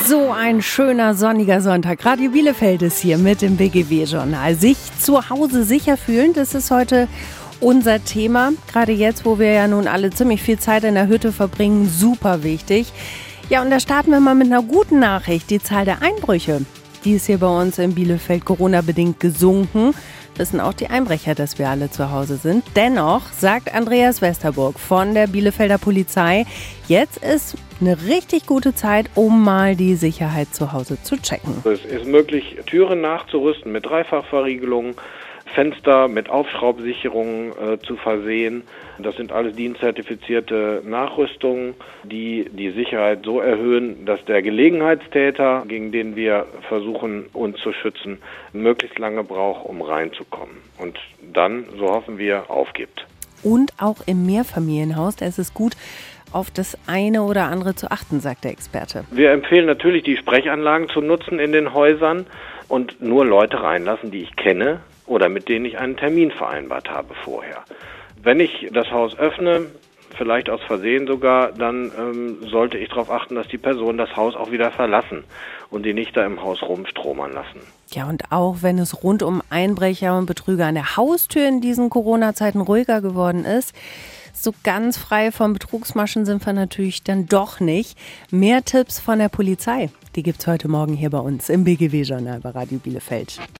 So ein schöner sonniger Sonntag. Radio Bielefeld ist hier mit dem BGW-Journal. Sich zu Hause sicher fühlen, das ist heute unser Thema. Gerade jetzt, wo wir ja nun alle ziemlich viel Zeit in der Hütte verbringen, super wichtig. Ja, und da starten wir mal mit einer guten Nachricht. Die Zahl der Einbrüche, die ist hier bei uns in Bielefeld Corona-bedingt gesunken. Wissen auch die Einbrecher, dass wir alle zu Hause sind. Dennoch sagt Andreas Westerburg von der Bielefelder Polizei, jetzt ist eine richtig gute Zeit, um mal die Sicherheit zu Hause zu checken. Es ist möglich, Türen nachzurüsten mit Dreifachverriegelung, Fenster mit Aufschraubsicherungen zu versehen. Das sind alles DIN-zertifizierte Nachrüstungen, die die Sicherheit so erhöhen, dass der Gelegenheitstäter, gegen den wir versuchen, uns zu schützen, möglichst lange braucht, um reinzukommen. Und dann, so hoffen wir, aufgibt. Und auch im Mehrfamilienhaus, da ist es gut, auf das eine oder andere zu achten, sagt der Experte. Wir empfehlen natürlich, die Sprechanlagen zu nutzen in den Häusern und nur Leute reinlassen, die ich kenne oder mit denen ich einen Termin vereinbart habe vorher. Wenn ich das Haus öffne, vielleicht aus Versehen sogar, dann sollte ich darauf achten, dass die Personen das Haus auch wieder verlassen und die nicht da im Haus rumstromern lassen. Ja, und auch wenn es rund um Einbrecher und Betrüger an der Haustür in diesen Corona-Zeiten ruhiger geworden ist, so ganz frei von Betrugsmaschen sind wir natürlich dann doch nicht. Mehr Tipps von der Polizei, die gibt's heute Morgen hier bei uns im BGW-Journal bei Radio Bielefeld.